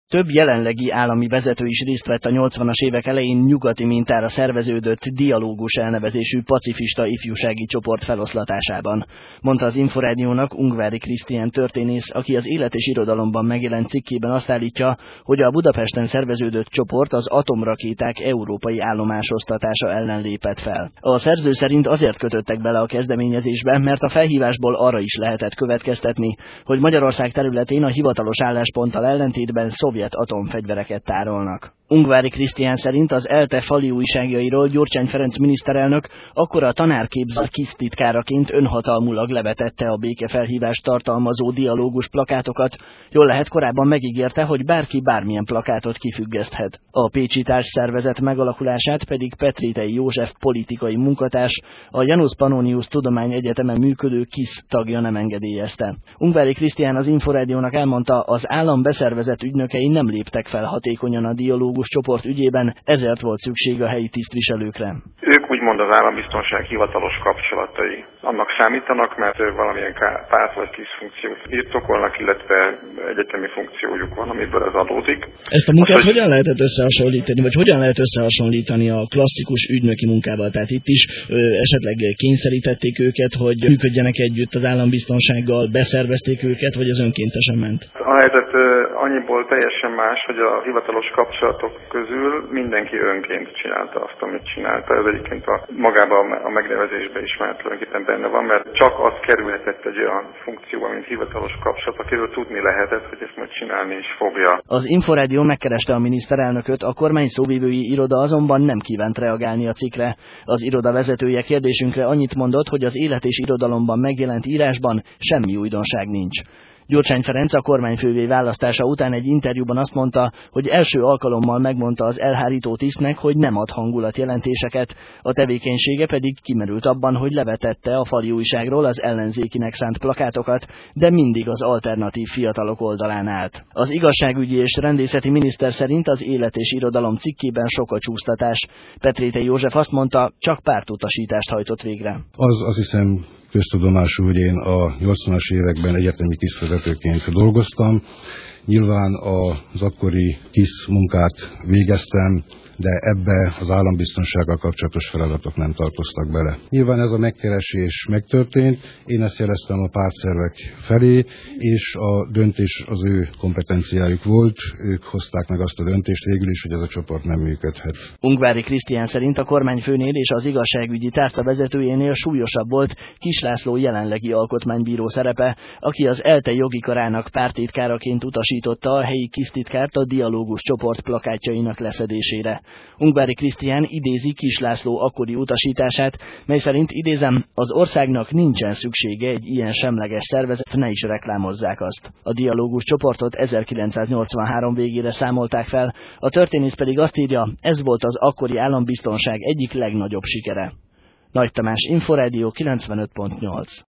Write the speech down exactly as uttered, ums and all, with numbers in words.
Több jelenlegi állami vezető is részt vett a nyolcvanas évek elején nyugati mintára szerveződött Dialógus elnevezésű pacifista ifjúsági csoport feloszlatásában, mondta az Inforádiónak Ungvári Krisztián történész, aki az Élet és Irodalomban megjelent cikkében azt állítja, hogy a Budapesten szerveződött csoport az atomrakéták európai állomásosztatása ellen lépett fel. A szerző szerint azért kötöttek bele a kezdeményezésbe, mert a felhívásból arra is lehetett következtetni, hogy Magyarország területén a hivatalos állásponttal ellentétben szovjet atomfegyvereket tárolnak. Ungvári Krisztián szerint az ELTE fali újságjairól Gyurcsány Ferenc miniszterelnök akkor a tanárképző KISZ titkáraként önhatalmulag levetette a békefelhívást tartalmazó dialógus plakátokat, jól lehet korábban megígérte, hogy bárki bármilyen plakátot kifüggeszthet. A pécsi társszervezet megalakulását pedig Petritei József politikai munkatárs, a Janus Pannonius Tudományegyetemen működő KISZ tagja nem engedélyezte. Ungvári Krisztián az Inforádiónak elmondta, az állam beszervezett ügynökei nem léptek fel hatékonyan a dialógus csoport ügyében, ezért volt szükség a helyi tisztviselőkre. Ők úgymond az állambiztonság hivatalos kapcsolatai. Annak számítanak, mert valamilyen párt vagy kis funkciót birtokolnak, illetve egyetemi funkciójuk van, amiből ez adódik. Ezt a munkát Most, hogyan lehetett összehasonlítani, vagy hogyan lehet összehasonlítani a klasszikus ügynöki munkával? Tehát itt is ö, esetleg kényszerítették őket, hogy működjenek együtt az állambiztonsággal, beszervezték őket, vagy ez önkéntesen ment? A helyzet ö, annyiból teljesen más, hogy a hivatalos kapcsolatok közül mindenki önként csinálta azt, amit csinálta. Ez egyébként a, magában a megnevezésben is már tulajdonképpen benne van, mert csak az kerülhetett egy olyan funkcióba, mint hivatalos kapcsolat, akiről tudni lehetett, hogy ezt majd csinálni is fogja. Az Inforádió megkereste a miniszterelnököt, a kormány szóvivői iroda azonban nem kívánt reagálni a cikkre. Az iroda vezetője kérdésünkre annyit mondott, hogy az Élet és Irodalomban megjelent írásban semmi újdonság nincs. Gyurcsány Ferenc a kormányfővé választása után egy interjúban azt mondta, hogy első alkalommal megmondta az elhárító tisztnek, hogy nem ad hangulatjelentéseket, a tevékenysége pedig kimerült abban, hogy levetette a fali újságról az ellenzékinek szánt plakátokat, de mindig az alternatív fiatalok oldalán állt. Az igazságügyi és rendészeti miniszter szerint az Élet és Irodalom cikkében sok a csúsztatás. Petritei József azt mondta, csak pártutasítást hajtott végre. Az azt hiszem köztudomású, hogy én a nyolcvanas években egyetemi tisztvezetőként dolgoztam. Nyilván az akkori KISZ munkát végeztem, de ebbe az állambiztonsággal kapcsolatos feladatok nem tartoztak bele. Nyilván ez a megkeresés megtörtént, én ezt jeleztem a pártszervek felé, és a döntés az ő kompetenciájuk volt, ők hozták meg azt a döntést végül is, hogy ez a csoport nem működhet. Ungvári Krisztián szerint a kormányfőnél és az igazságügyi tárca vezetőjénél súlyosabb volt Kiss László jelenlegi alkotmánybíró szerepe, aki az ELTE jogi karának párttitkáraként utasította a helyi KISZ titkárt a dialógus csoport plakátjainak leszedésére. Ungvári Krisztián idézi Kiss László akkori utasítását, mely szerint, idézem, az országnak nincsen szüksége egy ilyen semleges szervezet, ne is reklámozzák azt. A dialógus csoportot ezerkilencszáznyolcvanhárom végére számolták fel, a történész pedig azt írja, ez volt az akkori állambiztonság egyik legnagyobb sikere. Nagy Tamás, Inforádió kilencvenöt pont nyolc.